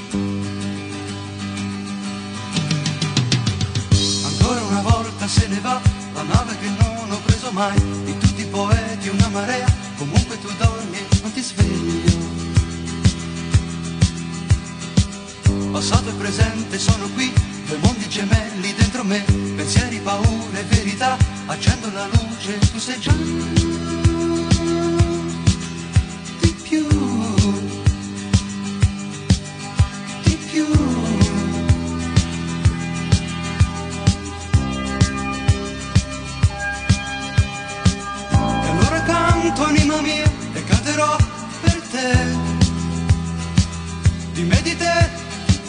Ancora una volta se ne va la nave che non ho preso mai, di tutti i poeti una marea, comunque tu dormi e non ti svegli. Passato e presente sono qui, due mondi gemelli dentro me, pensieri, paure, verità, accendo la luce, tu sei già di più, di più. E allora canto, anima mia, e canterò per te, di me, di te.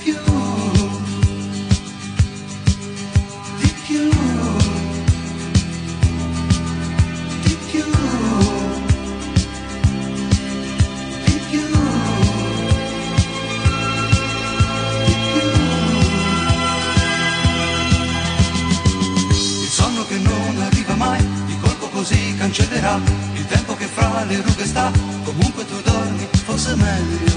Cancellerà il tempo che fra le rughe sta, comunque tu dormi, forse meglio.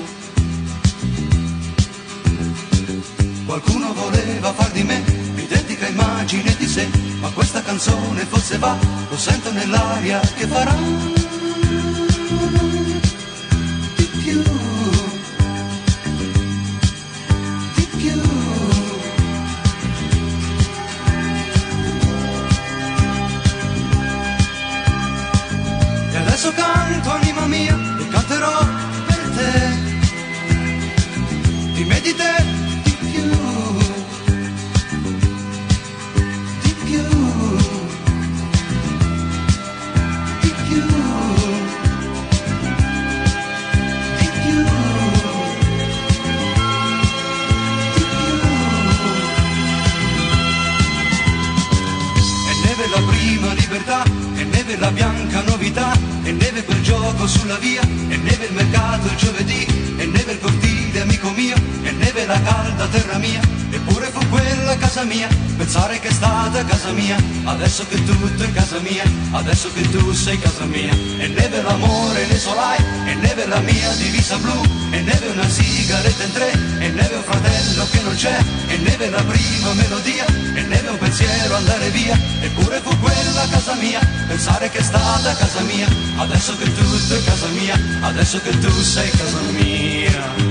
Qualcuno voleva far di me l'identica immagine di sé, ma questa canzone forse va, lo sento nell'aria che farà di più, di più. Adesso canto, anima mia, e canterò per te, di me, di te, di più, di più, di più, di più, di più. E neve la prima libertà, e neve la bianca novità, e neve quel gioco sulla via, e neve il mercato il giovedì, e neve il cortile amico mio, e neve la calda terra mia, eppure fu quella casa mia, pensare che è stata casa mia, adesso che tutto è casa mia, adesso che tu sei casa mia. E neve l'amore nei solai, e neve la mia divisa blu, e neve una sigaretta in tre, e neve un fratello che non c'è, e neve la prima melodia, e neve un pensiero andare via, eppure fu quella casa mia, pensare che è stata casa mia, adesso che tutto è casa mia, adesso che tu sei casa mia.